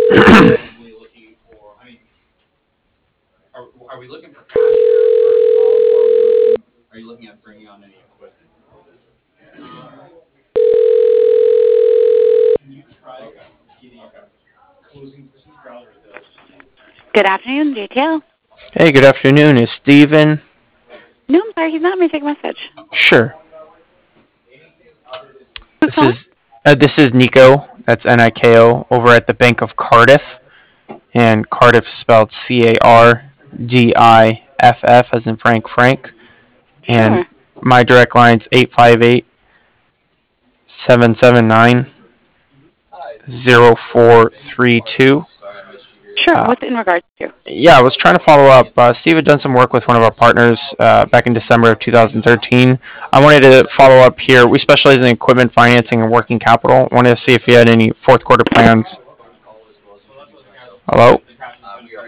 Good afternoon, JTL. Hey, good afternoon. Is Steven? No, I'm sorry, he's not. Let me take a message. Sure. Who's This calling? is this is Nico. That's Niko over at the Bank of Cardiff, and Cardiff is spelled Cardiff as in Frank. And Sure. my direct line's 858-779-0432. Sure. What's it in regards to? Yeah, I was trying to follow up. Steve had done some work with one of our partners back in December of 2013. I wanted to follow up here. We specialize in equipment financing and working capital. Wanted to see if you had any fourth quarter plans. Hello?